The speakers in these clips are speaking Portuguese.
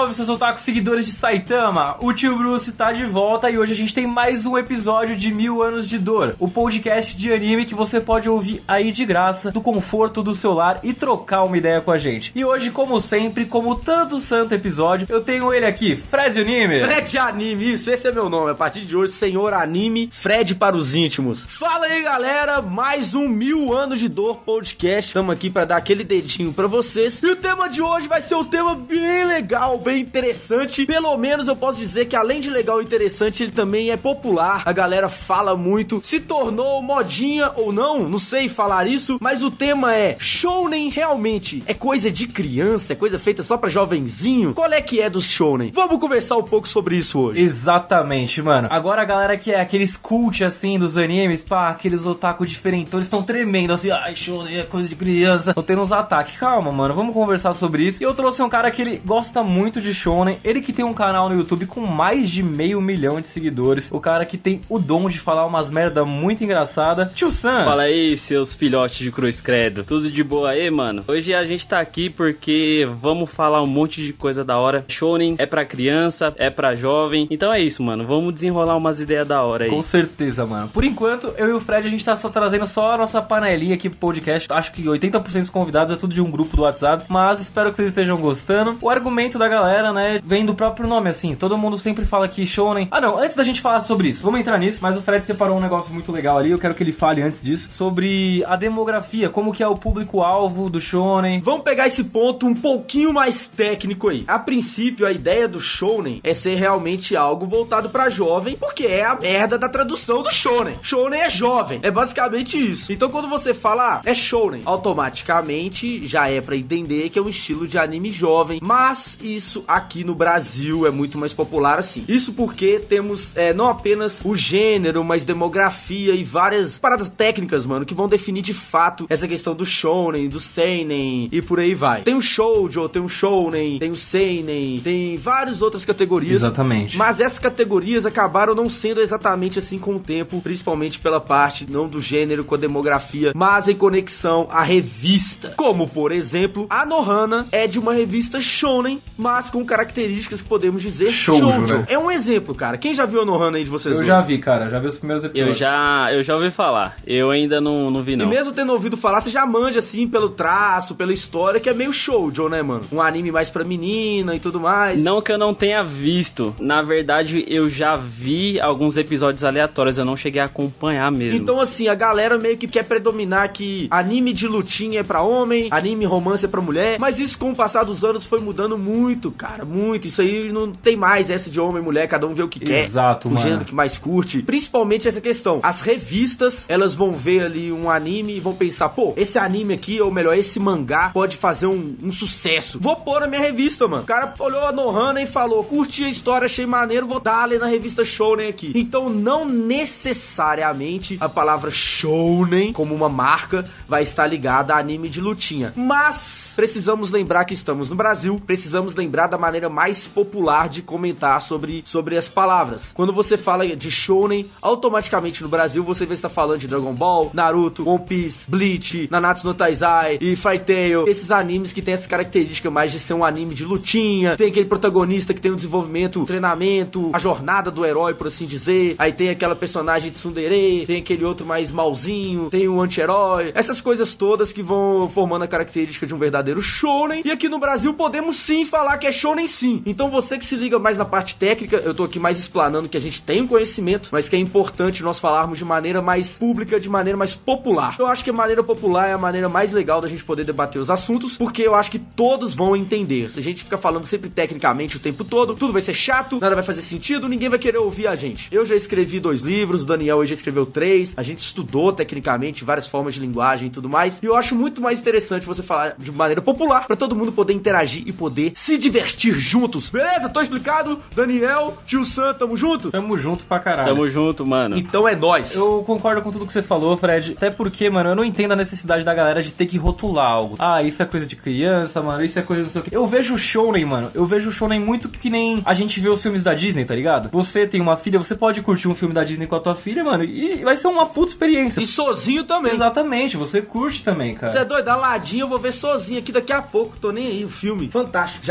salve, seus otakus seguidores de Saitama! O Tio Bruce tá de volta e hoje a gente tem mais um episódio de 1000 Anos de Dor, o podcast de anime que você pode ouvir aí de graça, do conforto do seu lar e trocar uma ideia com a gente. E hoje, como sempre, como tanto santo episódio, eu tenho ele aqui, Fred Anime. Fred Anime, isso, esse é meu nome. A partir de hoje, Senhor Anime, Fred para os íntimos. Fala aí, galera, mais um 1000 Anos de Dor podcast. Estamos aqui para dar aquele dedinho para vocês. E o tema de hoje vai ser um tema bem legal, bem interessante. Pelo menos eu posso dizer que além de legal e interessante, ele também é popular. A galera fala muito. Se tornou modinha ou não sei falar isso, mas o tema é: shounen realmente é coisa de criança? É coisa feita só pra jovenzinho? Qual é que é dos shounen? Vamos conversar um pouco sobre isso hoje. Exatamente, mano. Agora a galera que é aqueles cult assim dos animes, pá, aqueles otaku diferentões estão tremendo assim, ai, shounen é coisa de criança. Estão tendo uns ataques. Calma, mano, vamos conversar sobre isso. E eu trouxe um cara que ele gosta muito de shounen, ele que tem um canal no YouTube com mais de 500 mil de seguidores, o cara que tem o dom de falar umas merda muito engraçada, Tio Sam. Fala aí, seus filhotes de cruz credo. Tudo de boa aí, mano? Hoje a gente tá aqui porque vamos falar um monte de coisa da hora. Shounen é pra criança, é pra jovem. Então é isso, mano. Vamos desenrolar umas ideias da hora aí. Com certeza, mano. Por enquanto, eu e o Fred, a gente tá só trazendo só a nossa panelinha aqui pro podcast. Acho que 80% dos convidados é tudo de um grupo do WhatsApp, mas espero que vocês estejam gostando. O argumento da galera, né, vem do próprio nome, assim. Todo mundo sempre fala que shounen... Ah, não. Antes da gente falar sobre isso, vamos entrar nisso, mas o Fred separou um negócio muito legal ali. Eu quero que ele fale antes disso sobre a demografia, como que é o público-alvo do shounen. Vamos pegar esse ponto um pouquinho mais técnico aí. A princípio, a ideia do shounen é ser realmente algo voltado pra jovem, porque é a merda da tradução do shounen. Shounen é jovem, é basicamente isso. Então quando você fala, é shounen, automaticamente já é pra entender que é um estilo de anime jovem, mas isso aqui no Brasil é muito mais popular assim. Isso porque temos não apenas o gênero, mas demografia e várias paradas técnicas, mano, que vão definir de fato essa questão do shounen, do seinen e por aí vai. Tem o shoujo, tem o shounen, tem o seinen, tem várias outras categorias. Exatamente. Mas essas categorias acabaram não sendo exatamente assim com o tempo, principalmente pela parte não do gênero com a demografia, mas em conexão à revista. Como, por exemplo, a Nohana é de uma revista shounen, mas com características que podemos dizer shoujo. Né? É um exemplo, cara. Quem já viu a Nohana aí de vocês dois? Eu já vi, cara. Já vi os primeiros episódios. Eu já ouvi falar. Eu ainda não vi, não. E mesmo tendo ouvido falar, você já manja, assim, pelo traço, pela história, que é meio shoujo, né, mano? Um anime mais pra menina e tudo mais. Não que eu não tenha visto. Na verdade, eu já vi alguns episódios aleatórios. Eu não cheguei a acompanhar mesmo. Então, assim, a galera meio que quer predominar que anime de lutinha é pra homem, anime romance é pra mulher. Mas isso, com o passar dos anos, foi mudando muito, cara. Muito. Isso aí não tem mais essa de homem e mulher. Cada um vê o que quer. Exato, mano. O gênero que mais curte. Principalmente essa questão. As revistas, elas vão ver ali um anime e vão pensar, pô, esse anime aqui, ou melhor, esse mangá pode fazer um sucesso. Vou pôr na minha revista, mano. O cara olhou a Nohana e falou, curti a história, achei maneiro, vou dar ali na revista shounen aqui. Então, não necessariamente a palavra shounen, como uma marca, vai estar ligada a anime de lutinha. Mas, precisamos lembrar que estamos no Brasil, precisamos lembrar da maneira mais popular de comentar sobre as palavras. Quando você fala de shounen, automaticamente no Brasil você vai estar falando de Dragon Ball, Naruto, One Piece, Bleach, Nanatsu no Taizai e Fairy Tail. Esses animes que tem essa característica mais de ser um anime de lutinha. Tem aquele protagonista que tem um desenvolvimento, treinamento, a jornada do herói, por assim dizer. Aí tem aquela personagem de tsundere, tem aquele outro mais malzinho, tem um anti-herói. Essas coisas todas que vão formando a característica de um verdadeiro shounen. E aqui no Brasil podemos sim falar que é shounen sim. Então você que se liga mais na parte técnica, eu tô aqui mais explanando que a gente tem um conhecimento, mas que é importante nós falarmos de maneira mais pública, de maneira mais popular. Eu acho que a maneira popular é a maneira mais legal da gente poder debater os assuntos, porque eu acho que todos vão entender. Se a gente ficar falando sempre tecnicamente o tempo todo, tudo vai ser chato, nada vai fazer sentido, ninguém vai querer ouvir a gente. Eu já escrevi 2 livros, o Daniel hoje já escreveu 3, a gente estudou tecnicamente várias formas de linguagem e tudo mais, e eu acho muito mais interessante você falar de maneira popular, pra todo mundo poder interagir e poder se divertir juntos. Beleza? Tô explicado? Daniel, Tio Sam, tamo junto? Tamo junto pra caralho. Tamo junto, mano. Então é nóis. Eu concordo com tudo que você falou, Fred. Até porque, mano, eu não entendo a necessidade da galera de ter que rotular algo. Ah, isso é coisa de criança, mano, isso é coisa não sei o que. Eu vejo o shounen, mano. Eu vejo o shounen muito que nem a gente vê os filmes da Disney, tá ligado? Você tem uma filha, você pode curtir um filme da Disney com a tua filha, mano, e vai ser uma puta experiência. E sozinho também. Exatamente, você curte também, cara. Você é doido? Aladinho eu vou ver sozinho aqui daqui a pouco. Tô nem aí, o filme. Fantástico. Já vi no cinema.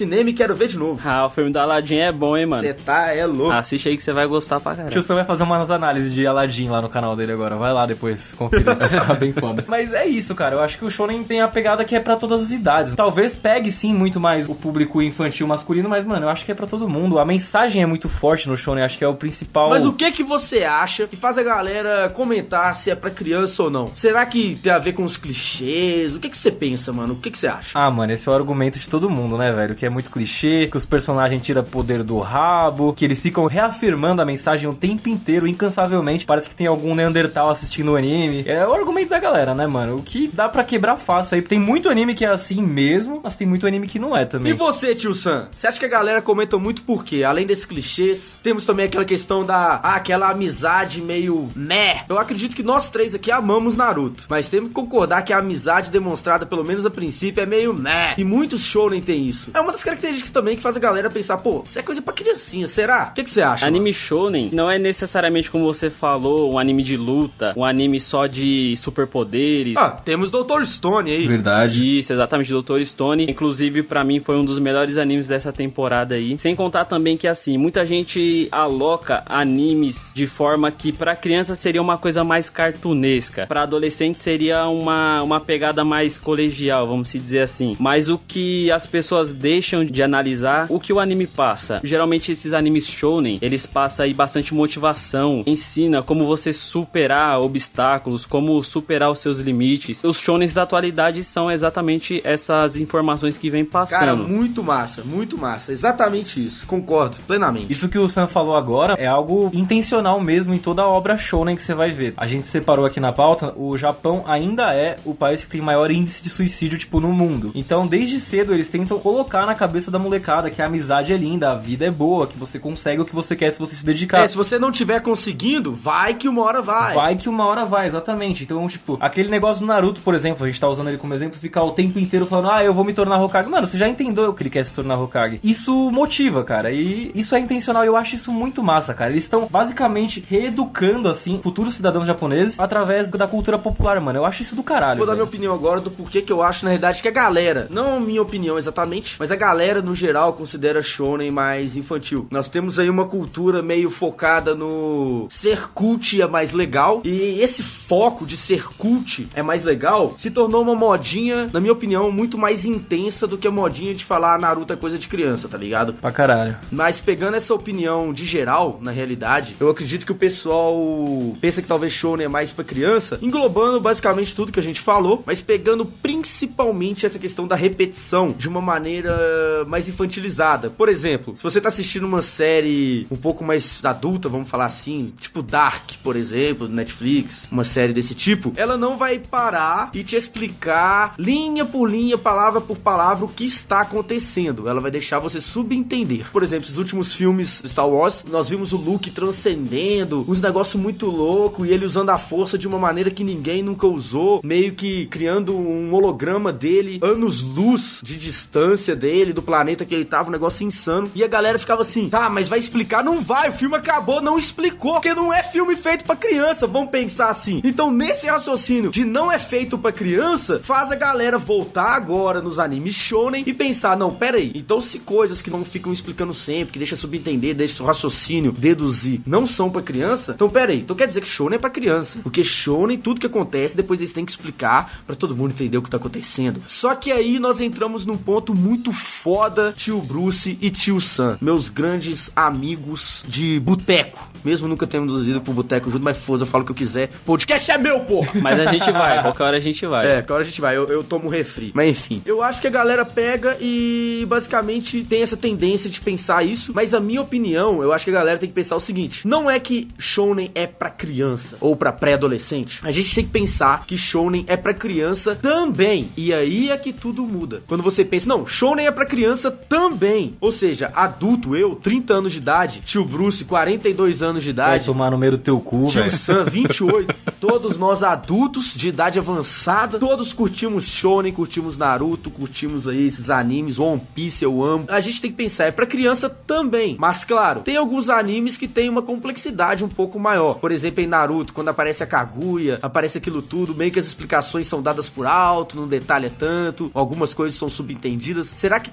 cinema e quero ver de novo. Ah, o filme do Aladdin é bom, hein, mano? Você é louco. Assiste aí que você vai gostar pra caralho. O tio Sam vai fazer umas análises de Aladdin lá no canal dele agora. Vai lá depois, conferir. Vai ficar bem foda. Mas é isso, cara. Eu acho que o shonen tem a pegada que é pra todas as idades. Talvez pegue, sim, muito mais o público infantil masculino, mas, mano, eu acho que é pra todo mundo. A mensagem é muito forte no shonen. Acho que é o principal... Mas o que você acha que faz a galera comentar se é pra criança ou não? Será que tem a ver com os clichês? O que você pensa, mano? O que você acha? Ah, mano, esse é o argumento de todo mundo, né, velho? Que é muito clichê, que os personagens tiram poder do rabo, que eles ficam reafirmando a mensagem o tempo inteiro, incansavelmente. Parece que tem algum Neandertal assistindo o anime. É o argumento da galera, né, mano? O que dá pra quebrar fácil aí. Tem muito anime que é assim mesmo, mas tem muito anime que não é também. E você, tio Sam? Você acha que a galera comenta muito por quê? Além desses clichês, temos também aquela questão da... aquela amizade meio... né? Eu acredito que nós três aqui amamos Naruto, mas temos que concordar que a amizade demonstrada, pelo menos a princípio, é meio... né? E muitos shounen tem isso. É uma das características também que faz a galera pensar, pô, isso é coisa pra criancinha, será? O que você acha? Anime shounen não é necessariamente, como você falou, um anime de luta, um anime só de superpoderes. Ah, temos Dr. Stone aí. Verdade. Isso, exatamente, Dr. Stone. Inclusive, pra mim, foi um dos melhores animes dessa temporada aí. Sem contar também que, assim, muita gente aloca animes de forma que pra criança seria uma coisa mais cartunesca. Pra adolescente seria uma pegada mais colegial, vamos se dizer assim. Mas o que as pessoas deixam de analisar, o que o anime passa. Geralmente, esses animes shounen, eles passam aí bastante motivação, ensina como você superar obstáculos, como superar os seus limites. Os shounens da atualidade são exatamente essas informações que vem passando. Cara, muito massa, exatamente isso, concordo plenamente. Isso que o Sam falou agora é algo intencional mesmo em toda a obra shonen que você vai ver. A gente separou aqui na pauta, o Japão ainda é o país que tem maior índice de suicídio, tipo, no mundo. Então, desde cedo, eles tentam colocar na cabeça da molecada que a amizade é linda, a vida é boa, que você consegue o que você quer se você se dedicar. Se você não tiver conseguindo, vai que uma hora vai. Vai que uma hora vai, exatamente. Então, tipo, aquele negócio do Naruto, por exemplo, a gente tá usando ele como exemplo, ficar o tempo inteiro falando, eu vou me tornar Hokage. Mano, você já entendeu que ele quer se tornar Hokage. Isso motiva, cara, e isso é intencional, e eu acho isso muito massa, cara. Eles estão basicamente reeducando, assim, futuros cidadãos japoneses através da cultura popular, mano. Eu acho isso do caralho. Vou dar minha opinião agora do porquê que eu acho, na realidade, que a galera, não a minha opinião exatamente, mas a galera, no geral, considera shonen mais infantil. Nós temos aí uma cultura meio focada no ser cult é mais legal, e esse foco de ser cult é mais legal se tornou uma modinha, na minha opinião, muito mais intensa do que a modinha de falar Naruto é coisa de criança, tá ligado? Pra caralho. Mas pegando essa opinião de geral, na realidade, eu acredito que o pessoal pensa que talvez shonen é mais pra criança, englobando basicamente tudo que a gente falou, mas pegando principalmente essa questão da repetição de uma maneira mais infantilizada. Por exemplo, se você tá assistindo uma série um pouco mais adulta, vamos falar assim, tipo Dark, por exemplo, do Netflix, uma série desse tipo, ela não vai parar e te explicar linha por linha, palavra por palavra o que está acontecendo. Ela vai deixar você subentender. Por exemplo, esses últimos filmes de Star Wars, nós vimos o Luke transcendendo, uns negócios muito loucos, e ele usando a força de uma maneira que ninguém nunca usou, meio que criando um holograma dele, anos-luz de distância dele, do planeta que ele tava, um negócio insano. E a galera ficava assim, tá, mas vai explicar? Não vai, o filme acabou, não explicou, porque não é filme feito pra criança, vamos pensar assim. Então, nesse raciocínio de não é feito pra criança, faz a galera voltar agora nos animes shonen e pensar, não, pera aí, então se coisas que não ficam explicando sempre, que deixa subentender, deixa o raciocínio deduzir, não são pra criança, então pera aí, então quer dizer que shonen é pra criança, porque shonen, tudo que acontece, depois eles têm que explicar pra todo mundo entender o que tá acontecendo. Só que aí nós entramos num ponto muito foda, tio Bruce e tio Sam, meus grandes amigos de boteco, mesmo nunca tendo ido pro boteco junto, mas foda, eu falo o que eu quiser, podcast é meu, porra! Mas a gente vai, qualquer hora a gente vai. Qualquer hora a gente vai, eu tomo refri. Mas enfim, eu acho que a galera pega e basicamente tem essa tendência de pensar isso, mas a minha opinião, eu acho que a galera tem que pensar o seguinte, não é que shonen é pra criança ou pra pré-adolescente, a gente tem que pensar que shonen é pra criança também, e aí é que tudo muda. Quando você pensa, não, shonen é pra criança também, ou seja, adulto, eu, 30 anos de idade, tio Bruce, 42 anos de idade, vai tomar no meio do teu cu, tio velho. Sam, 28, todos nós adultos de idade avançada, todos curtimos shonen, curtimos Naruto, curtimos aí esses animes, One Piece eu amo. A gente tem que pensar, é pra criança também, mas claro, tem alguns animes que tem uma complexidade um pouco maior. Por exemplo, em Naruto, quando aparece a Kaguya, aparece aquilo tudo, meio que as explicações são dadas por alto, não detalha tanto, algumas coisas são subentendidas. Será que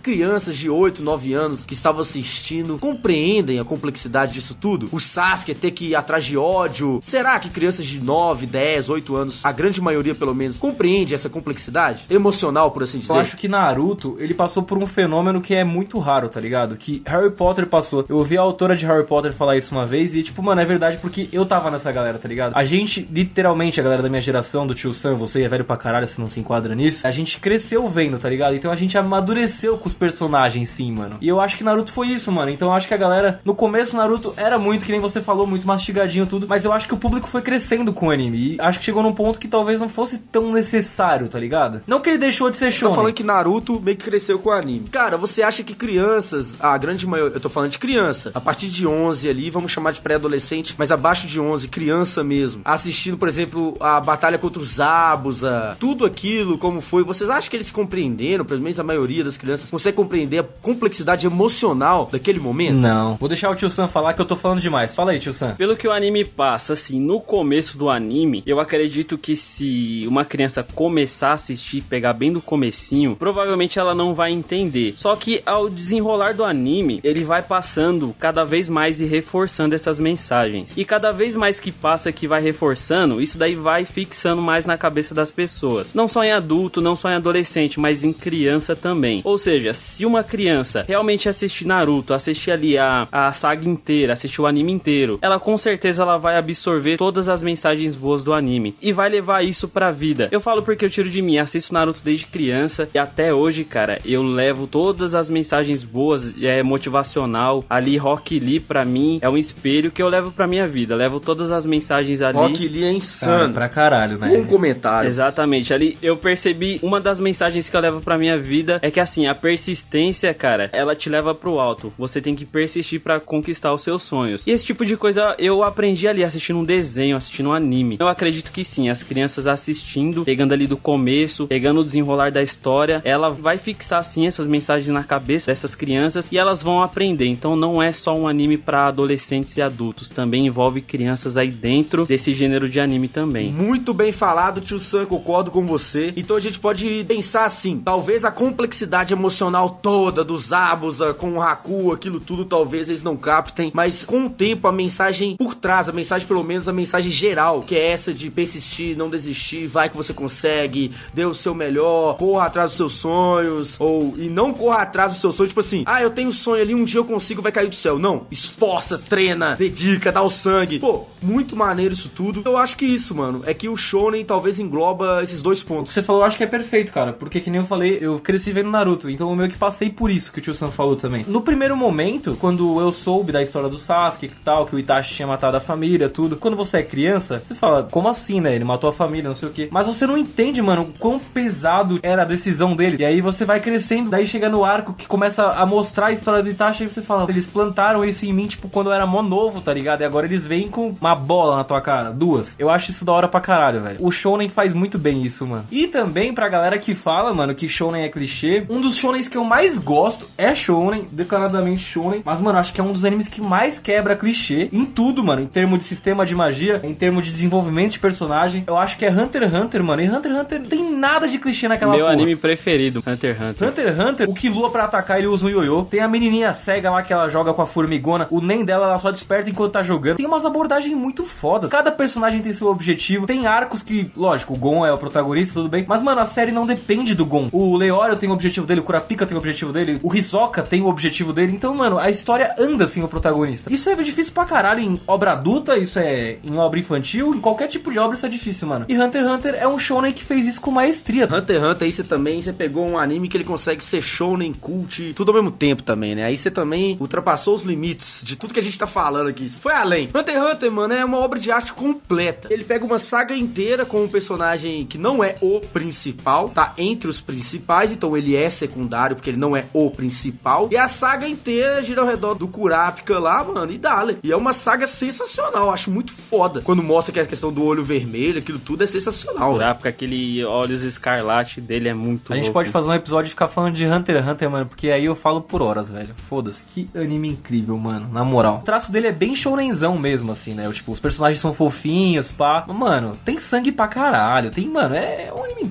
crianças de 8, 9 anos que estavam assistindo compreendem a complexidade disso tudo? O Sasuke ter que ir atrás de ódio. Será que crianças de 9, 10, 8 anos, a grande maioria pelo menos, compreende essa complexidade emocional, por assim dizer? Eu acho que Naruto, ele passou por um fenômeno que é muito raro, tá ligado? Que Harry Potter passou. Eu ouvi a autora de Harry Potter falar isso uma vez e, tipo, mano, é verdade porque eu tava nessa galera, tá ligado? A gente, literalmente, a galera da minha geração, do tio Sam, você é velho pra caralho, você não se enquadra nisso, a gente cresceu vendo, tá ligado? Então a gente amadureceu com os personagens, sim, mano. E eu acho que Naruto foi isso, mano. Então eu acho que a galera, no começo, Naruto era muito, que nem você falou, muito mastigadinho tudo, mas eu acho que o público foi crescendo com o anime. E acho que chegou num ponto que talvez não fosse tão necessário, tá ligado? Não que ele deixou de ser shonen. Tá falando que Naruto meio que cresceu com o anime. Cara, você acha que crianças, a grande maioria, eu tô falando de criança, a partir de 11 ali, vamos chamar de pré-adolescente, mas abaixo de 11, criança mesmo, assistindo, por exemplo, a batalha contra os Zabuza, tudo aquilo, como foi, vocês acham que eles compreenderam, pelo menos a maioria das crianças, consegue compreender a complexidade emocional daquele momento? Não. Vou deixar o tio Sam falar que eu tô falando demais. Fala aí, tio Sam. Pelo que o anime passa, assim, no começo do anime, eu acredito que se uma criança começar a assistir, pegar bem do comecinho, provavelmente ela não vai entender. Só que ao desenrolar do anime, ele vai passando cada vez mais e reforçando essas mensagens. E cada vez mais que passa, que vai reforçando, isso daí vai fixando mais na cabeça das pessoas. Não só em adulto, não só em adolescente, mas em criança também. Ou seja, se uma criança realmente assistir Naruto, assistir ali a saga inteira, assistir o anime inteiro, ela com certeza ela vai absorver todas as mensagens boas do anime e vai levar isso pra vida. Eu falo porque eu tiro de mim, assisto Naruto desde criança e até hoje, cara, eu levo todas as mensagens boas, motivacional, ali Rock Lee pra mim é um espelho que eu levo pra minha vida, levo todas as mensagens ali. Rock Lee é insano. Cara, pra caralho, né? Um comentário. Exatamente, ali eu percebi, uma das mensagens que eu levo pra minha vida é que assim, a persistência, cara, ela te leva pro alto, você tem que persistir pra conquistar os seus sonhos. E esse tipo de coisa eu aprendi ali assistindo um desenho, assistindo um anime. Eu acredito que sim, as crianças assistindo, pegando ali do começo, pegando o desenrolar da história, ela vai fixar sim essas mensagens na cabeça dessas crianças e elas vão aprender. Então não é só um anime pra adolescentes e adultos, também envolve crianças aí dentro desse gênero de anime também. Muito bem falado, tio Sam, concordo com você. Então a gente pode pensar assim, talvez a complexidade emocional toda dos Zabuza com o Haku, aquilo tudo, talvez eles não captem, mas com o tempo a mensagem por trás, a mensagem pelo menos a mensagem geral, que é essa de persistir, não desistir, vai que você consegue, dê o seu melhor, corra atrás dos seus sonhos, e não corra atrás dos seus sonhos, tipo assim, eu tenho sonho ali, um dia eu consigo, vai cair do céu. Não, esforça, treina, dedica, dá o sangue. Pô, muito maneiro isso tudo. Eu acho que isso, mano, é que o shonen talvez engloba esses dois O pontos. que você falou eu acho que é perfeito, cara, porque que nem eu falei, eu cresci vendo Naruto, então eu meio que passei por isso que o tio Sam falou também. No primeiro momento, quando eu soube da história do Sasuke e tal, que o Itachi tinha matado a família, tudo, quando você é criança, você fala, como assim, né? Ele matou a família, não sei o quê. Mas você não entende, mano, o quão pesado era a decisão dele. E aí você vai crescendo, daí chega no arco que começa a mostrar a história do Itachi e você fala, eles plantaram isso em mim, tipo, quando eu era mó novo, tá ligado? E agora eles vêm com uma bola na tua cara, duas. Eu acho isso da hora pra caralho, velho. O shonen faz muito bem isso, mano. E também pra galera que fala, mano, que shonen é clichê, um dos shonens que eu mais gosto é shonen, declaradamente shonen, mas, mano, acho que é um dos animes que mais quebra clichê em tudo, mano, em termos de sistema de magia, em termos de desenvolvimento de personagem. Eu acho que é Hunter x Hunter, mano, e Hunter x Hunter não tem nada de clichê naquela Meu porra. anime preferido, Hunter x Hunter. Hunter x Hunter, o Killua pra atacar ele usa um ioiô. Tem a menininha cega lá que ela joga com a formigona. O Nen dela, ela só desperta enquanto tá jogando. Tem umas abordagens muito foda. Cada personagem tem seu objetivo. Tem arcos que, lógico, o Gon é o protagonista, tudo bem. Mas, mano, a série não depende do Gon. O Leório tem o objetivo dele, o Kurapika tem o objetivo dele, o Hisoka tem o objetivo dele. Então, mano, a história anda sem o protagonista. Isso é difícil pra caralho em obra adulta, isso é em obra infantil, em qualquer tipo de obra isso é difícil, mano. E Hunter x Hunter é um shonen que fez isso com maestria. Hunter x Hunter, aí você pegou um anime que ele consegue ser shonen, cult, tudo ao mesmo tempo também, né? Aí você também ultrapassou os limites de tudo que a gente tá falando aqui. Foi além. Hunter x Hunter, mano, é uma obra de arte completa. Ele pega uma saga inteira com um personagem que não é o principal, tá entre os principais, então ele é secundário, porque ele não é o principal. E a saga inteira gira ao redor do Kurapika lá, mano, e dale. E é uma saga sensacional, acho muito foda. Quando mostra que a questão do olho vermelho, aquilo tudo é sensacional. Kurapika, aquele olhos escarlate dele é muito A gente louco. pode fazer um episódio e ficar falando de Hunter x Hunter, mano, porque aí eu falo por horas, velho. Foda-se. Que anime incrível, mano. Na moral. O traço dele é bem shonenzão mesmo, assim, né? Tipo, os personagens são fofinhos, pá. Mano, tem sangue pra caralho. Tem, mano, é um anime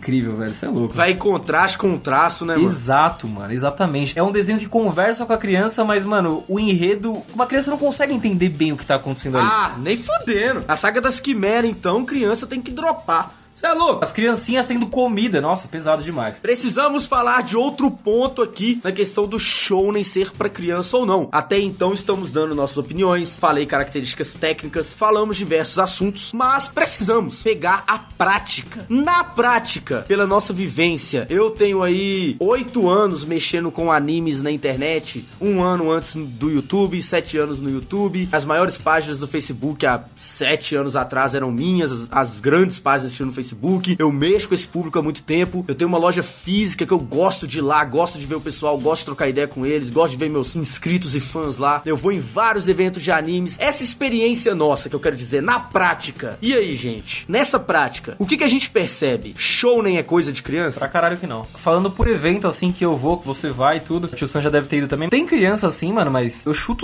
incrível, velho. Isso é louco. Vai em contraste com o traço, né, mano? Exato, mano, exatamente. É um desenho que conversa com a criança, mas, mano, o enredo... Uma criança não consegue entender bem o que tá acontecendo ali. Ah, nem fudendo. A saga das quimeras, então, criança tem que dropar. Você é louco? As criancinhas sendo comida, nossa, pesado demais. Precisamos falar de outro ponto aqui na questão do shounen ser pra criança ou não. Até então estamos dando nossas opiniões, falei características técnicas, falamos diversos assuntos, mas precisamos pegar a prática. Na prática, pela nossa vivência, eu tenho aí 8 anos mexendo com animes na internet, 1 ano antes do YouTube, 7 anos no YouTube. As maiores páginas do Facebook há 7 anos atrás eram minhas, as grandes páginas tinham no Facebook. Eu mexo com esse público há muito tempo. Eu tenho uma loja física que eu gosto de ir lá, gosto de ver o pessoal, gosto de trocar ideia com eles, gosto de ver meus inscritos e fãs lá. Eu vou em vários eventos de animes. Essa experiência nossa, que eu quero dizer, na prática. E aí, gente? Nessa prática, o que a gente percebe? Shounen é coisa de criança? Pra caralho que não. Falando por evento, assim, que eu vou, que você vai e tudo, o tio Sam já deve ter ido também. Tem criança assim, mano, mas eu chuto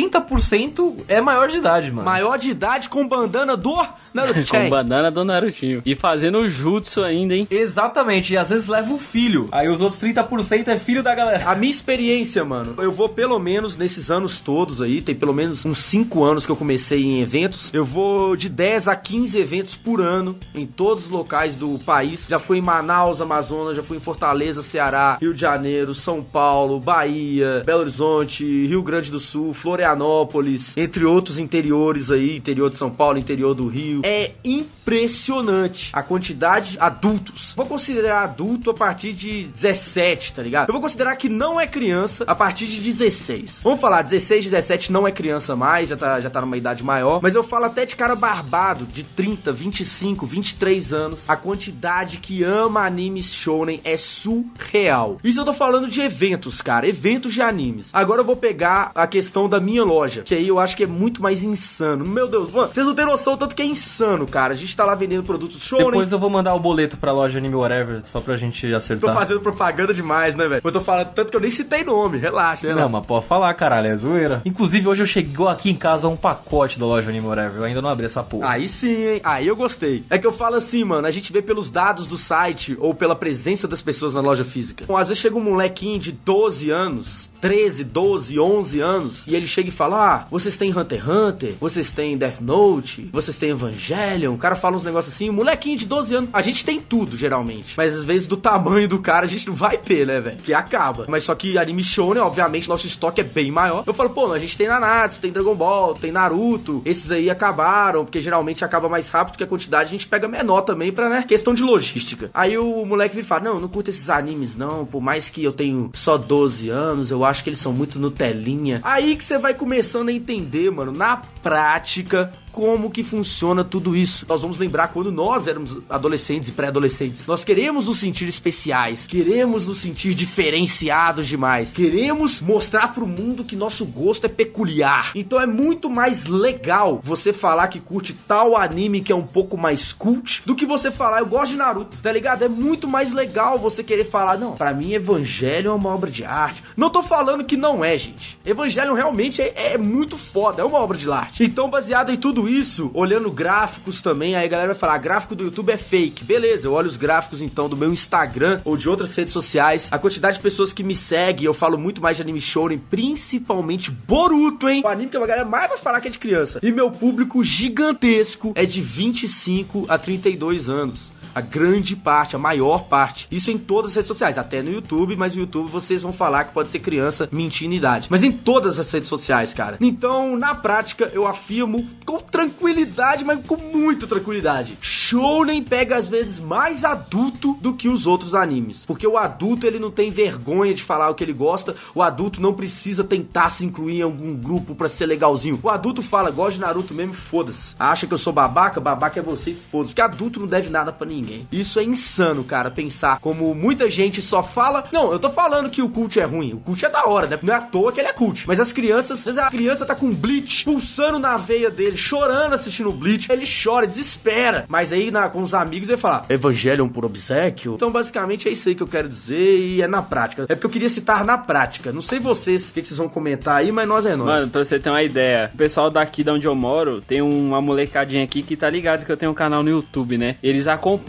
70% é maior de idade, mano. Maior de idade com bandana do Naruto. Com bandana do Narutinho. E fazendo jutsu ainda, hein? Exatamente, e às vezes leva o filho. Aí os outros 30% é filho da galera. A minha experiência, mano, eu vou pelo menos nesses anos todos aí, tem pelo menos uns 5 anos que eu comecei em eventos, eu vou de 10 a 15 eventos por ano, em todos os locais do país. Já fui em Manaus, Amazonas, já fui em Fortaleza, Ceará, Rio de Janeiro, São Paulo, Bahia, Belo Horizonte, Rio Grande do Sul, Florianópolis, entre outros interiores aí, interior de São Paulo, interior do Rio. É impressionante a quantidade adultos. Vou considerar adulto a partir de 17, tá ligado? Eu vou considerar que não é criança a partir de 16. Vamos falar, 16, 17 não é criança mais, já tá numa idade maior, mas eu falo até de cara barbado, de 30, 25, 23 anos. A quantidade que ama animes shounen é surreal. Isso eu tô falando de eventos, cara, eventos de animes. Agora eu vou pegar a questão da minha loja, que aí eu acho que é muito mais insano. Meu Deus, mano, vocês não tem noção o tanto que é insano, cara. A gente tá lá vendendo produtos shounen. Depois eu vou mandar o boleto pra loja Anime Whatever, só pra gente acertar. Tô fazendo propaganda demais, né, velho? Eu tô falando tanto que eu nem citei nome, relaxa. Não, mas pode falar, caralho, é zoeira. Inclusive, hoje eu chegou aqui em casa um pacote da loja Anime Whatever, eu ainda não abri essa porra. Aí sim, hein? Aí eu gostei. É que eu falo assim, mano, a gente vê pelos dados do site ou pela presença das pessoas na loja física. Então, às vezes chega um molequinho de 12 anos, 13, 12, 11 anos, e ele chega e fala, ah, vocês têm Hunter x Hunter, vocês têm Death Note, vocês têm Evangelion. O cara fala uns negócios assim, molequinho de 12 anos, a gente tem tudo, geralmente. Mas às vezes do tamanho do cara a gente não vai ter, né, velho? Que acaba. Mas só que anime shounen, obviamente, nosso estoque é bem maior. Eu falo, pô, a gente tem Nanatsu, tem Dragon Ball, tem Naruto. Esses aí acabaram, porque geralmente acaba mais rápido, porque a quantidade a gente pega menor também pra, né, questão de logística. Aí o moleque me fala, não curto esses animes não, por mais que eu tenho só 12 anos, eu acho que eles são muito Nutelinha. Aí que você vai começando a entender, mano, na prática, como que funciona tudo isso. Nós vamos lembrar quando nós éramos adolescentes e pré-adolescentes. Nós queremos nos sentir especiais, queremos nos sentir diferenciados demais, queremos mostrar pro mundo que nosso gosto é peculiar. Então é muito mais legal você falar que curte tal anime que é um pouco mais cult do que você falar, eu gosto de Naruto, tá ligado? É muito mais legal você querer falar, não, pra mim Evangelion é uma obra de arte. Não tô falando que não é, gente. Evangelion realmente é muito foda, é uma obra de arte. Então, baseado em tudo isso, olhando gráficos também, aí a galera vai falar, gráfico do YouTube é fake. Beleza, eu olho os gráficos então do meu Instagram ou de outras redes sociais, a quantidade de pessoas que me seguem, eu falo muito mais de anime shounen, principalmente Boruto, hein? O anime que a galera mais vai falar que é de criança. E meu público gigantesco é de 25 a 32 anos. A grande parte, a maior parte. Isso em todas as redes sociais, até no YouTube, mas no YouTube vocês vão falar que pode ser criança mentindo idade. Mas em todas as redes sociais, cara. Então, na prática, eu afirmo com tranquilidade, mas com muita tranquilidade. Shounen pega às vezes mais adulto do que os outros animes. Porque o adulto, ele não tem vergonha de falar o que ele gosta. O adulto não precisa tentar se incluir em algum grupo pra ser legalzinho. O adulto fala, gosto de Naruto mesmo, foda-se. Acha que eu sou babaca? Babaca é você, foda-se. Porque adulto não deve nada pra ninguém. Isso é insano, cara, pensar como muita gente só fala... Não, eu tô falando que o cult é ruim. O cult é da hora, né? Não é à toa que ele é cult. Mas as crianças... Às vezes a criança tá com Bleach pulsando na veia dele, chorando assistindo o Bleach. Ele chora, desespera. Mas aí com os amigos ele fala Evangelion por obséquio. Então basicamente é isso aí que eu quero dizer e é na prática. É porque eu queria citar na prática. Não sei vocês, o que vocês vão comentar aí, mas nós é nós. Mano, pra você ter uma ideia, o pessoal daqui de onde eu moro, tem uma molecadinha aqui que tá ligado que eu tenho um canal no YouTube, né? Eles acompanham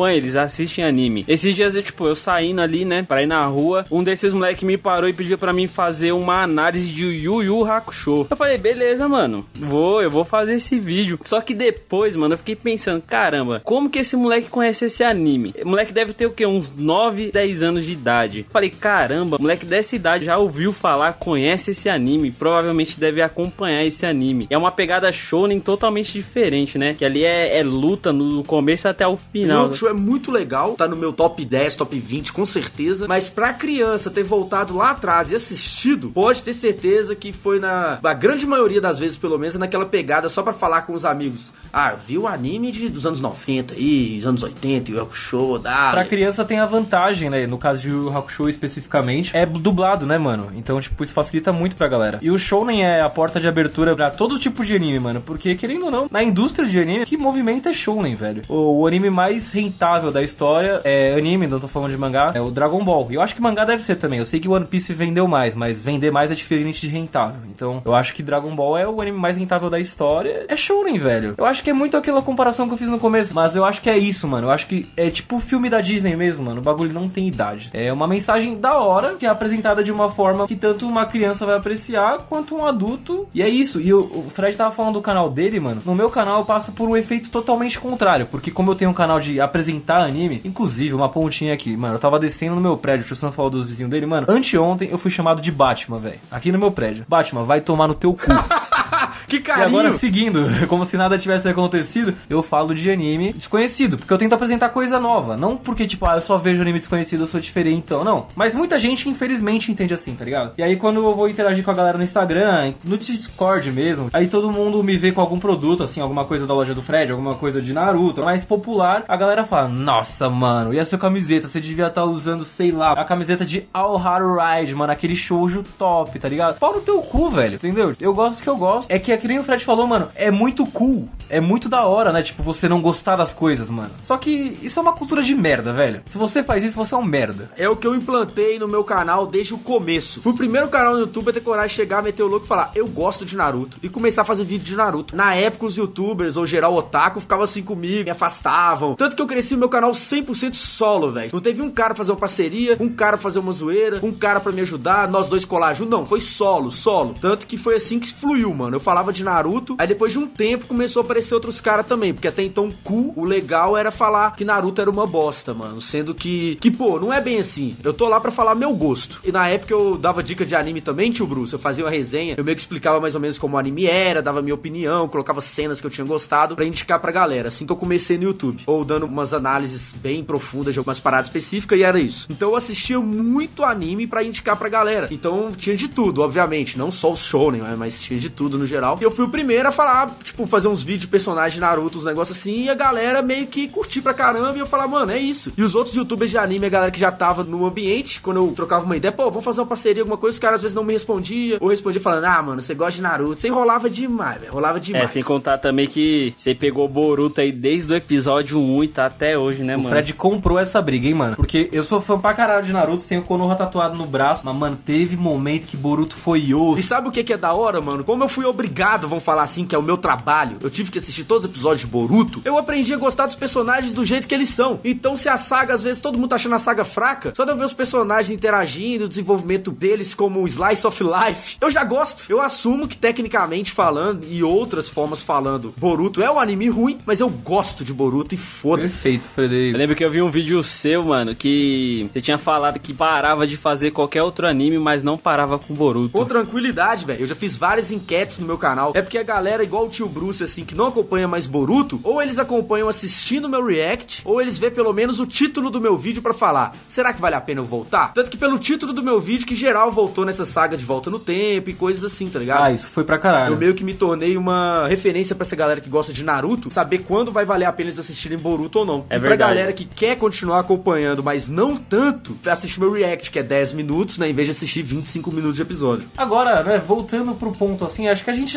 acompanham, eles assistem anime. Esses dias, eu saindo ali, né, pra ir na rua, um desses moleques me parou e pediu pra mim fazer uma análise de Yu Yu Hakusho. Eu falei, beleza, mano, eu vou fazer esse vídeo. Só que depois, mano, eu fiquei pensando, caramba, como que esse moleque conhece esse anime? O moleque deve ter o quê? Uns 9, 10 anos de idade. Falei, caramba, moleque dessa idade já ouviu falar, conhece esse anime, provavelmente deve acompanhar esse anime. É uma pegada shonen totalmente diferente, né? Que ali é luta no começo até o final. O show é muito legal, tá no meu top 10, top 20, com certeza. Mas pra criança ter voltado lá atrás e assistido, pode ter certeza que foi a grande maioria das vezes, pelo menos, naquela pegada só pra falar com os amigos. Ah, viu o anime dos anos 90 aí, dos anos 80, e o Hakusho, Pra criança tem a vantagem, né? No caso de Yu Yu Hakusho especificamente, é dublado, né, mano? Então, isso facilita muito pra galera. E o shounen é a porta de abertura pra todo tipo de anime, mano. Porque, querendo ou não, na indústria de anime, que movimento é shounen, velho? O anime mais rentável da história é anime, não tô falando de mangá, é o Dragon Ball. E eu acho que mangá deve ser também. Eu sei que o One Piece vendeu mais, mas vender mais é diferente de rentável. Então, eu acho que Dragon Ball é o anime mais rentável da história. É shounen, velho. Eu acho que é muito aquela comparação que eu fiz no começo, mas eu acho que é isso, mano. Eu acho que é tipo o filme da Disney mesmo, mano. O bagulho não tem idade. É uma mensagem da hora, que é apresentada de uma forma que tanto uma criança vai apreciar, quanto um adulto. E é isso. E o Fred tava falando do canal dele, mano. No meu canal eu passo por um efeito totalmente contrário, porque como eu tenho um canal de apresentar anime, inclusive, uma pontinha aqui, mano, eu tava descendo no meu prédio, o Tristan falou dos vizinhos dele, mano, anteontem eu fui chamado de Batman, velho. Aqui no meu prédio. Batman, vai tomar no teu cu. Que carinho! E agora, seguindo, como se nada tivesse acontecido, eu falo de anime desconhecido, porque eu tento apresentar coisa nova. Não porque, eu só vejo anime desconhecido, eu sou diferente, então, não. Mas muita gente, infelizmente, entende assim, tá ligado? E aí, quando eu vou interagir com a galera no Instagram, no Discord mesmo, aí todo mundo me vê com algum produto, assim, alguma coisa da loja do Fred, alguma coisa de Naruto, mais popular, a galera fala, nossa, mano, e a sua camiseta? Você devia estar usando, sei lá, a camiseta de All Haru Ride, mano, aquele shoujo top, tá ligado? Pau no teu cu, velho, entendeu? Eu gosto do que eu gosto. É que nem o Fred falou, mano, é muito cool, é muito da hora, né? Você não gostar das coisas, mano. Só que isso é uma cultura de merda, velho. Se você faz isso, você é um merda. É o que eu implantei no meu canal desde o começo. Fui o primeiro canal no YouTube a ter coragem de chegar, meter o louco e falar, eu gosto de Naruto. E começar a fazer vídeo de Naruto. Na época, os youtubers, ou geral otaku, ficavam assim comigo, me afastavam. Tanto que eu cresci o meu canal 100% solo, velho. Não teve um cara pra fazer uma parceria, um cara pra fazer uma zoeira, um cara pra me ajudar, nós dois colar junto. Não, foi solo. Tanto que foi assim que fluiu, mano. Eu falava de Naruto, aí depois de um tempo começou a aparecer outros caras também, porque até então o legal era falar que Naruto era uma bosta, mano, sendo que pô, não é bem assim, eu tô lá pra falar meu gosto, e na época eu dava dica de anime também, tio Bruce, eu fazia uma resenha, eu meio que explicava mais ou menos como o anime era, dava minha opinião, colocava cenas que eu tinha gostado pra indicar pra galera, assim que eu comecei no YouTube, ou dando umas análises bem profundas de algumas paradas específicas, e era isso. Então eu assistia muito anime pra indicar pra galera, então tinha de tudo, obviamente, não só os shonen, mas tinha de tudo no geral, e eu fui o primeiro a falar, fazer uns vídeos de personagem Naruto, uns negócios assim, e a galera meio que curtir pra caramba, e eu falar, mano, é isso. E os outros youtubers de anime, a galera que já tava no ambiente, quando eu trocava uma ideia, pô, vamos fazer uma parceria, alguma coisa, os caras às vezes não me respondiam, ou respondia falando, ah, mano, você gosta de Naruto. Você enrolava demais, velho, rolava demais. É, sem contar também que você pegou Boruto aí desde o episódio 1 e tá até hoje, né, mano? O Fred comprou essa briga, hein, mano? Porque eu sou fã pra caralho de Naruto, tenho o Konoha tatuado no braço, mas, mano, teve momento que Boruto foi osso. E sabe o que é da hora, mano? Como eu fui obrigado, vamos falar assim, que é o meu trabalho, eu tive que assistir todos os episódios de Boruto, eu aprendi a gostar dos personagens do jeito que eles são. Então, se a saga, às vezes, todo mundo tá achando a saga fraca, só de eu ver os personagens interagindo, o desenvolvimento deles como um slice of life, eu já gosto. Eu assumo que, tecnicamente falando, e outras formas falando, Boruto é um anime ruim, mas eu gosto de Boruto e foda-se. Perfeito, Frederico. Eu lembro que eu vi um vídeo seu, mano, que você tinha falado que parava de fazer qualquer outro anime, mas não parava com Boruto. Com tranquilidade, velho. Eu já fiz várias enquetes no meu canal. É porque a galera, igual o tio Bruce, assim, que não acompanha mais Boruto, ou eles acompanham assistindo meu react, ou eles vê pelo menos o título do meu vídeo pra falar, será que vale a pena eu voltar? Tanto que pelo título do meu vídeo, que geral voltou nessa saga de volta no tempo e coisas assim, tá ligado? Ah, isso foi pra caralho. Eu meio que me tornei uma referência pra essa galera que gosta de Naruto, saber quando vai valer a pena eles assistirem Boruto ou não. É e pra verdade. galera que quer continuar acompanhando, mas não tanto, assiste meu react, que é 10 minutos, né, em vez de assistir 25 minutos de episódio. Agora, né, voltando pro ponto assim, acho que a gente já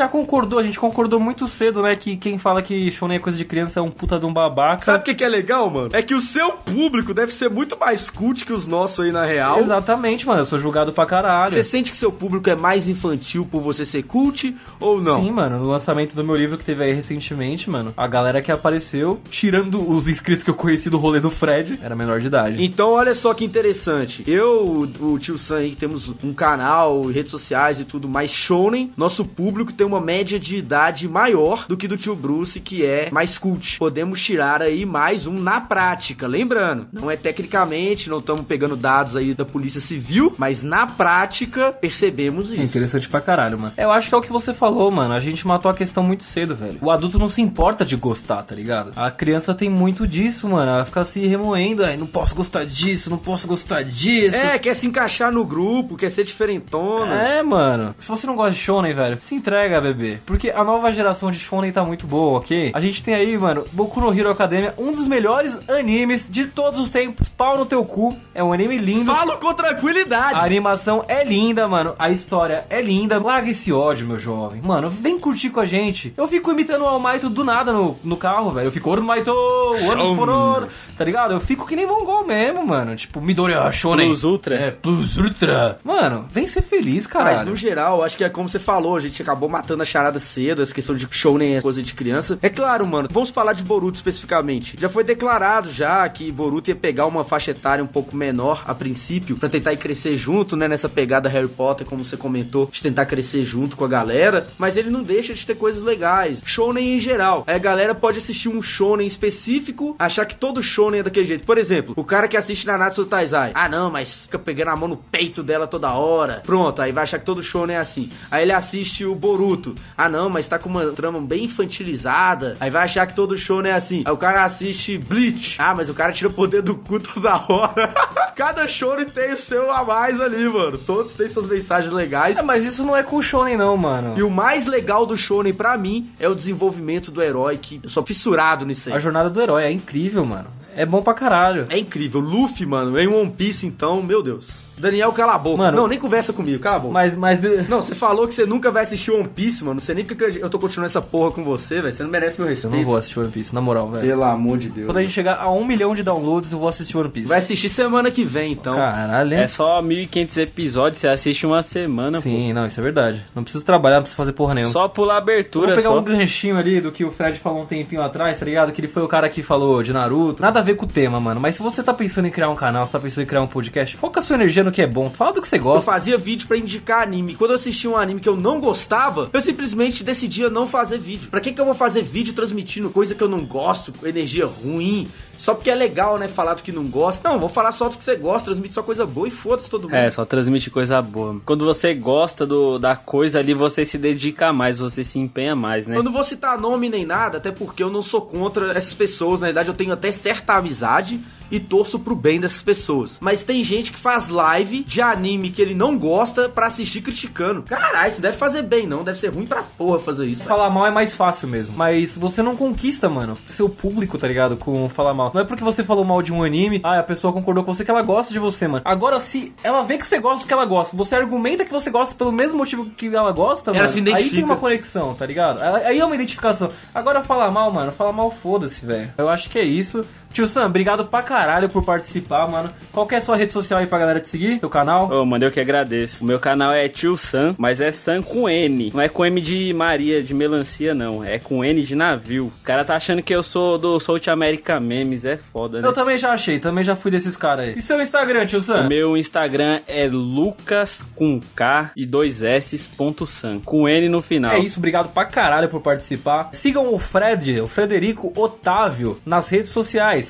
concordou, a gente concordou muito cedo, né? Que quem fala que shonen é coisa de criança é um puta de um babaca. Sabe o que é legal, mano? É que o seu público deve ser muito mais cult que os nossos aí na real. Exatamente, mano. Eu sou julgado pra caralho. Você sente que seu público é mais infantil por você ser cult ou não? Sim, mano. No lançamento do meu livro que teve aí recentemente, mano, a galera que apareceu, tirando os inscritos que eu conheci do rolê do Fred, era menor de idade. Então, olha só que interessante. Eu, o Tio Sam aí, que temos um canal, redes sociais e tudo mais shonen, nosso público tem uma média de idade maior do que do Tio Bruce, que é mais cult. Podemos tirar aí mais um na prática. Lembrando, não é tecnicamente, não estamos pegando dados aí da Polícia Civil, mas na prática percebemos isso. É interessante pra caralho, mano. Eu acho que é o que você falou, mano. A gente matou a questão muito cedo, velho. O adulto não se importa de gostar, tá ligado? A criança tem muito disso, mano. Ela fica se remoendo. Não posso gostar disso, não posso gostar disso. Quer se encaixar no grupo, quer ser diferentona. Mano. Se você não gosta de shonen, velho, se entrega, bebê. Porque a nova geração de shonen tá muito boa, ok? A gente tem aí, mano, Boku no Hero Academia, um dos melhores animes de todos os tempos. Pau no teu cu. É um anime lindo. Falo com tranquilidade. A animação é linda, mano. A história é linda. Larga esse ódio, meu jovem. Mano, vem curtir com a gente. Eu fico imitando o All Might do nada no carro, velho. Eu fico Ouro Maito, Ouro Fororo, tá ligado? Eu fico que nem mongol mesmo, mano. Tipo, Midori Shonen. Plus Ultra. Plus Ultra. Mano, vem ser feliz, cara. Mas no geral, acho que é como você falou, a gente acabou matando a charada cedo, essa questão de shonen é coisa de criança. É claro, mano, vamos falar de Boruto especificamente. Já foi declarado já que Boruto ia pegar uma faixa etária um pouco menor a princípio, pra tentar ir crescer junto, né, nessa pegada Harry Potter, como você comentou, de tentar crescer junto com a galera, mas ele não deixa de ter coisas legais. Shonen em geral. Aí a galera pode assistir um shonen específico, achar que todo shonen é daquele jeito. Por exemplo, o cara que assiste Nanatsu no Taizai. Ah, não, mas fica pegando a mão no peito dela toda hora. Pronto, aí vai achar que todo shonen é assim. Aí ele assiste o Boruto. Ah, não, mas tá com uma trama bem infantilizada. Aí vai achar que todo shonen é assim. Aí o cara assiste Bleach. Ah, mas o cara tira o poder do cu toda hora. Cada shonen tem o seu a mais ali, mano. Todos têm suas mensagens legais. Mas isso não é com shonen não, mano. E o mais legal do shonen pra mim é o desenvolvimento do herói, que eu sou fissurado nisso aí. A jornada do herói é incrível, mano. É bom pra caralho. É incrível. Luffy, mano, em One Piece, então, meu Deus. Daniel, cala a boca. Mano, não, nem conversa comigo, cala a boca. Mas... Não, você falou que você nunca vai assistir One Piece, mano. Não sei nem porque eu tô continuando essa porra com você, velho. Você não merece meu respeito. Eu não vou assistir One Piece, na moral, velho. Pelo amor de Deus. Quando a gente chegar a 1 milhão de downloads, eu vou assistir One Piece. Vai assistir semana que vem, então. Caralho. É só 1.500 episódios, você assiste uma semana, Sim, pô. não, isso é verdade. Não preciso trabalhar, não preciso fazer porra nenhuma. Só pular a abertura, Vou pegar só. um ganchinho ali do que o Fred falou um tempinho atrás, tá ligado? Que ele foi o cara que falou de Naruto. Nada a ver com o tema, mano. Mas se você tá pensando em criar um canal, se tá pensando em criar um podcast, foca a sua energia no que é bom. Fala do que você Eu gosta. fazia vídeo pra indicar anime. Quando eu assistia um anime que eu não gostava, eu simplesmente decidia não fazer vídeo. Pra que eu vou fazer vídeo transmitindo coisa que eu não gosto, com energia ruim? Só porque é legal, né, falar do que não gosta. Não, vou falar só do que você gosta, transmite só coisa boa e foda-se todo mundo. É, só transmite coisa boa. Quando você gosta da coisa ali, você se dedica mais, você se empenha mais, né? Eu não vou citar nome nem nada, até porque eu não sou contra essas pessoas. Na verdade, eu tenho até certa amizade e torço pro bem dessas pessoas. Mas tem gente que faz live de anime que ele não gosta pra assistir criticando. Caralho, isso deve fazer bem, não. Deve ser ruim pra porra fazer isso. Falar mal é mais fácil mesmo. Mas você não conquista, mano, seu público, tá ligado? Com falar mal. Não é porque você falou mal de um anime, a pessoa concordou com você que ela gosta de você, mano. Agora, se ela vê que você gosta do que ela gosta, você argumenta que você gosta pelo mesmo motivo que ela gosta, ela mano, se identifica. aí tem uma conexão, tá ligado? Aí é uma identificação. Agora, falar mal, mano, falar mal, foda-se, velho. Eu acho que é isso. Tio Sam, obrigado pra caralho por participar, mano. Qual que é a sua rede social aí pra galera te seguir? Teu canal? Ô, mano, eu que agradeço. O meu canal é Tio Sam, mas é Sam com N. Não é com M de Maria, de melancia, não. É com N de navio. Os caras tá achando que eu sou do South America Memes. É foda, né? Eu também já achei, também já fui desses caras aí. E seu Instagram, Tio Sam? O meu Instagram é Lucas com K e 2 S.Sam. Com N no final. É isso, obrigado pra caralho por participar. Sigam o Frederico Otávio, nas redes sociais.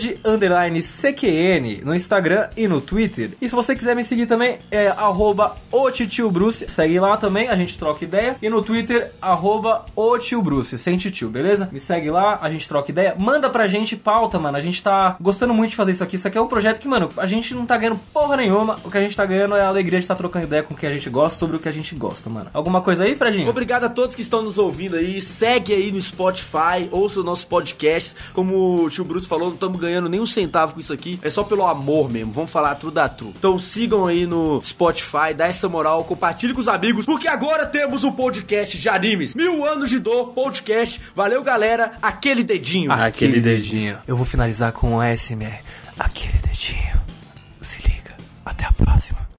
Fred_CQN no Instagram e no Twitter. E se você quiser me seguir também, é @otitiobruce. Segue lá também, a gente troca ideia. E no Twitter, @otitiobruce, sem titio, beleza? Me segue lá, a gente troca ideia. Manda pra gente pauta, mano, a gente tá gostando muito de fazer isso aqui. Isso aqui é um projeto que, mano, a gente não tá ganhando porra nenhuma. O que a gente tá ganhando é a alegria de estar trocando ideia com o que a gente gosta sobre o que a gente gosta, mano. Alguma coisa aí, Fredinho? Obrigado a todos que estão nos ouvindo aí. Segue aí no Spotify, ouça os nossos podcasts. Como o tio Bruce falou, não estamos ganhando nem um centavo com isso aqui. É só pelo amor mesmo. Vamos falar true da true. Então sigam aí no Spotify, dá essa moral, compartilhe com os amigos, porque agora temos um podcast de animes. 1000 anos de dor, podcast. Valeu, galera. Aquele dedinho. Aquele dedinho. Eu vou finalizar com o ASMR. Aquele dedinho. Se liga. Até a próxima.